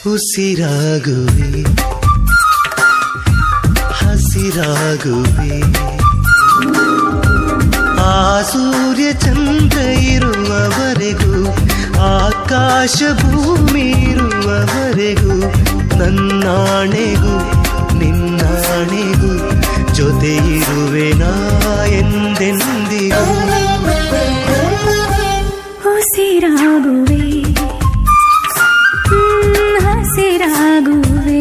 ಉಸಿರಾಗುವೆ ಹಸಿರಾಗುವೆ ಆ ಸೂರ್ಯ ಚಂದ್ರ ಇರುವವರೆಗೂ ಆಕಾಶ ಭೂಮಿ ಇರುವವರೆಗೂ ನನ್ನಾಣೆಗೂ ನಿನ್ನಾಣೆಗೂ ಜೊತೆ ಇರುವೆ ನಾ ಎಂದೆಂದಿಗೂ ಉಸಿರಾಗುವೆ ಹಸಿರಾಗುವೆ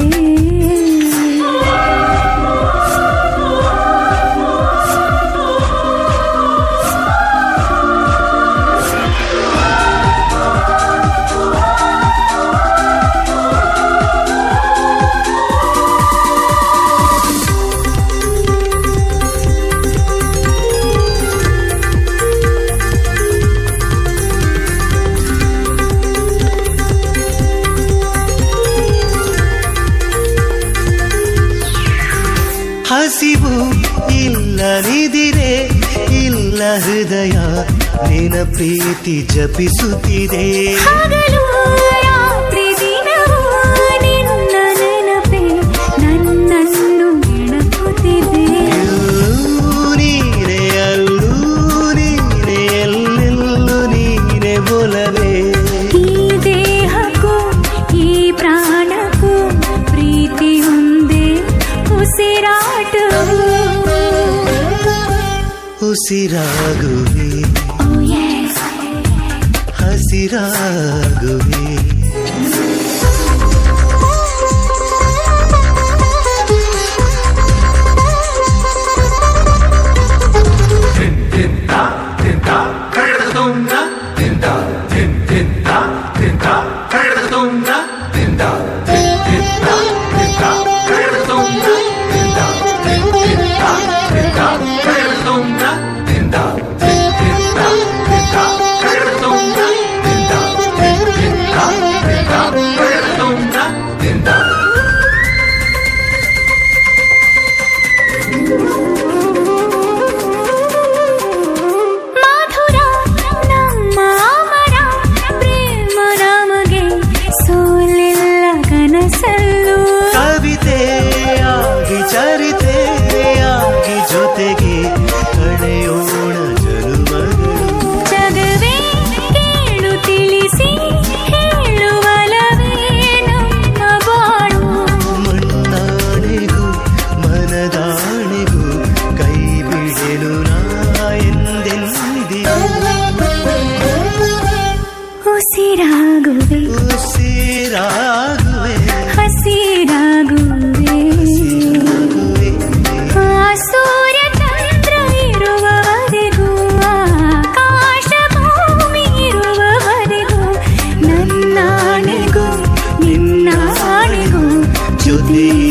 ಹಸಿವು ಇಲ್ಲ ನಿದಿರೆ ಇಲ್ಲ ಹೃದಯ ನಿನ ಪ್ರೀತಿ ಜಪಿಸುತ್ತಿದೆ ಹಗಲು ರಾತ್ರಿ ದಿನವೂ ನಿನ್ನ ನೆನಪೇ ನನ್ನನ್ನು ನೆನಪುತ್ತಿದೆ ನೀನೆ ಅಲ್ಲೂ ನೀನೆ ಎಲ್ಲೆಲ್ಲೂ ನೀನೆ ಒಲವೇ ಈ ದೇಹಕ್ಕೂ ಈ ಪ್ರಾಣಕ್ಕೂ ಪ್ರೀತಿ ಒಂದೇ ಉಸಿರಾಟ ಉಸಿರಾಗುವೆ ಹಸಿರಾಗುವೆ ಚರಿತೆಯಾಗಿ ಜೊತೆಗೆ ಕಳೆಯೋಣ ಜನುಮಗಳು ಜಗವೇ ಕೇಳು ತಿಳಿಸಿ ಹೇಳುವಲವೇ ನಮ್ಮ ಬಾಳು ಮಣ್ಣಾಣೆಗೂ ಮನದಾಣೆಗೂ ಕೈ ಬಿಡೆನು ನಾ ಎಂದೆಂದಿಗೂ ಉಸಿರಾಗುವೆ ಉಸಿರಾಗುವೆ ಹಸಿರಾಗುವೆ ಸೂರ್ಯ ಚಂದ್ರ ಇರುವವರೆಗೂ ಆಕಾಶ ಭೂಮಿ ಇರುವವರೆಗೂ ನನ್ನಾಣೆಗೂ ನಿನ್ನಾಣೆಗೂ ಜೊತೆ